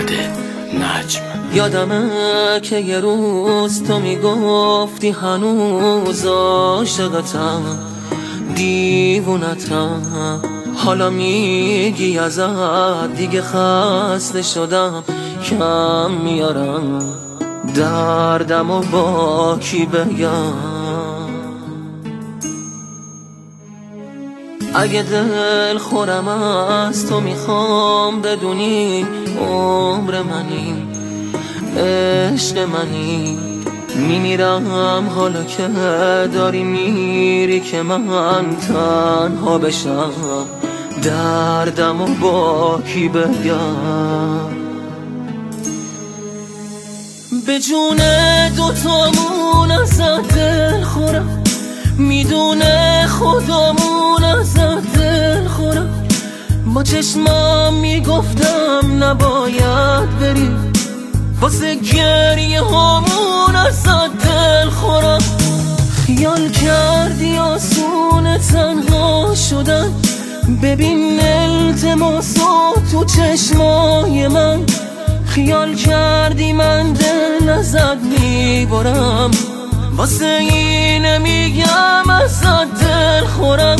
محمد نجم. یادمه که یه روز تو میگفتی هنوز عاشقتم، دیوونتم. حالا میگی ازت دیگه خسته شدم، کم میارم دردم و با کی بگم. اگه دل خورم از تو میخوام بدونی عمر منی، عشق منی. میمیرم حالا که داری میری که من تنها بشم، دردم و با کی بگم. به جون دوتامون ازت دل خورم، میدونه خدامون ازت دل خورم. با چشمام میگفتم نباید بری، واسه گریه هامون ازت دل خورم. خیال کردی آسونه تنها شدن، ببین التماسو تو چشمای من. خیال کردی من دل ازت میبرم، واسه اینه میگم ازت دل خورم.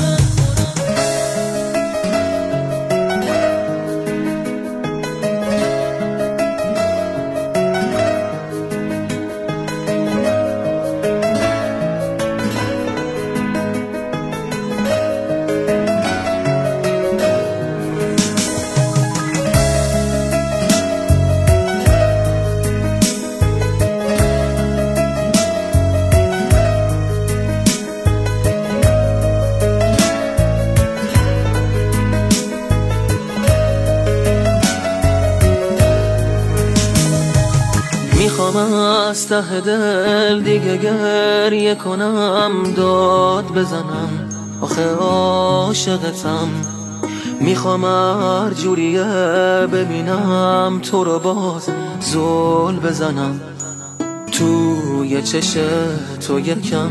میخوام از ته دل دیگه گریه کنم، داد بزنم آخه عاشقتم. میخوام هر جوریه ببینم تو رو باز زل بزنم توی چش تو یکم.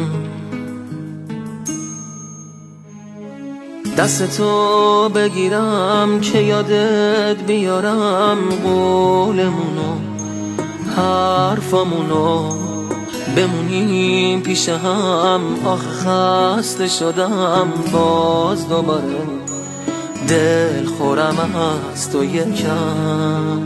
دست تو بگیرم که یادت بیارم قولمونو، حرفامونو. بمونیم پیش هم، آخه خسته شدم باز دوباره دل خورم از تو یکم.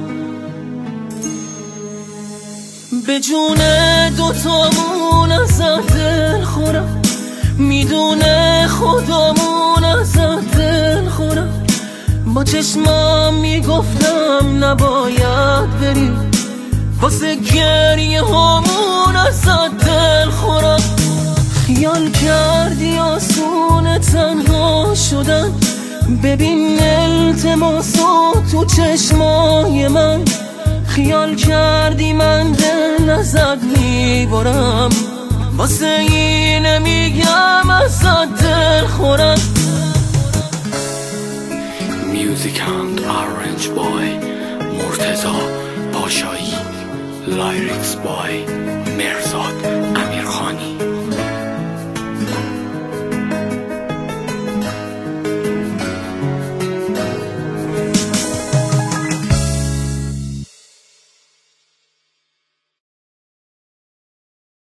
به جون دوتامون ازت دل خورم، میدونه خدامون ازت دل خورم. با چشمام میگفتم نباید بری، واسه گریه هامون ازت دل خورم. خیال کردی آسونه تنها شدن، ببین التماسو تو چشمای من. خیال کردی من دل ازت میبرم، واسه اینه میگم ازت دل خورم. Music and Orange Boy مرتضی پاشایی. Lyrics by مرزاد امیرخانی.